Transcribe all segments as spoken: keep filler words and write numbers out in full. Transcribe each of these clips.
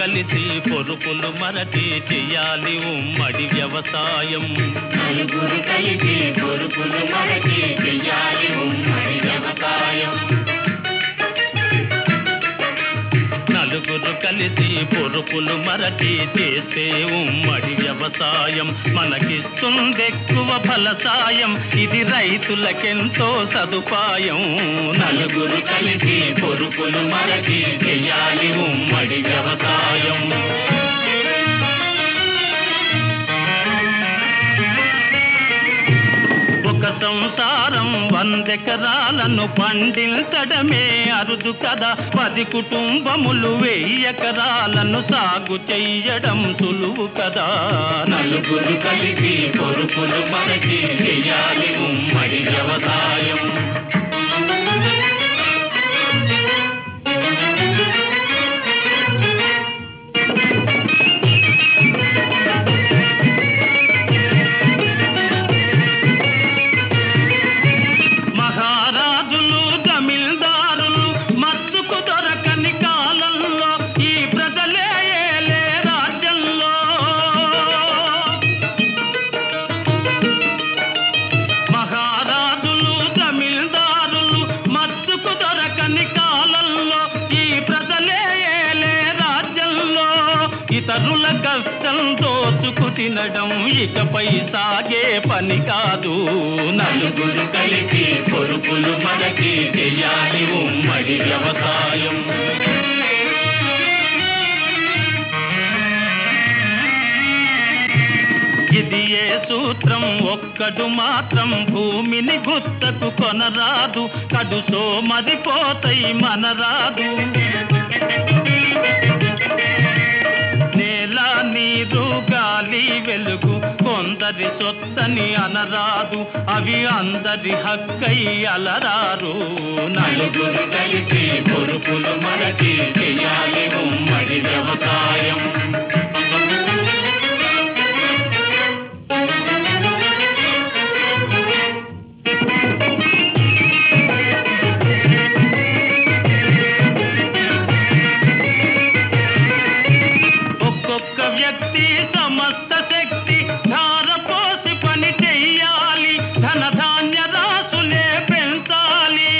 కలిసి పొరుపులు మరచి చెయ్యాలి ఉమ్మడి వ్యవసాయం. నలుగురు కలిసి పొరుపులు మరచి చెయ్యాలి ఉమ్మడి వ్యవసాయం. నలుగురు కలిసి పొరుపులు మరచి చేసే ఉమ్మడి వ్యవసాయం మనకిస్తుందెక్కువ ఫలసాయం. ఇది రైతులకెంతో సదుపాయం. నలుగురు కలిసి పొరుపులు మరచి చెయ్యాలి ఉమ్మడి వ్యవసాయం. ఒక సంసారం వందెకరాలను పండించడమే అరుదు కదా. పది కుటుంబములు వెయ్యి ఎకరాలను సాగు చెయ్యడం సులువు కదా. నలుగురు కలిసి పొరుపులు మరచి చెయ్యాలి ఉమ్మడి వ్యవసాయం. ఇతరుల కష్టం దోచుకు తినడం ఇకపై సాగే పని కాదు. నలుగురు కలిసి పొరుపులు మరచి చెయ్యాలి ఉమ్మడి వ్యవసాయం. ఇది ఏ సూత్రం ఒక్కడు మాత్రం భూమిని గుత్తకు కొనరాదు. కడు సోమరిపోతై మనరాదు. నేల నీరు గాలి వెలుగు కొందరి సొత్తని అనరాదు. అవి అందరి హక్కై అలరారు. నలుగురు కలిసి పొరుపులు మరచి చెయ్యాలి ఉమ్మడి వ్యవసాయం. వ్యక్తి సమస్త శక్తి ధారపోసి పని చెయ్యాలి. ధనధాన్య రాసులే పెంచాలి.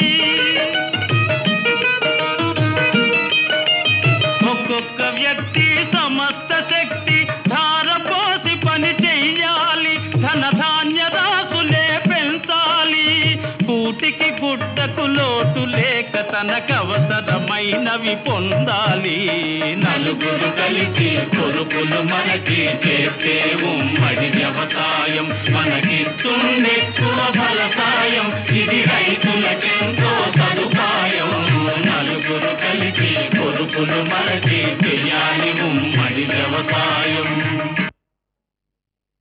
ఒక్కొక్క వ్యక్తి సమస్త శక్తి ధారపోసి పని చెయ్యాలి. ధనధాన్య రాసులే పెంచాలి. కూటికి గుడ్డకు లోటు లేక తనకవసరమైనవి పొందాలి. నలుగురు కలిసి పొరుపులు మరచి చేసే ఉమ్మడి వ్యవసాయం మనకి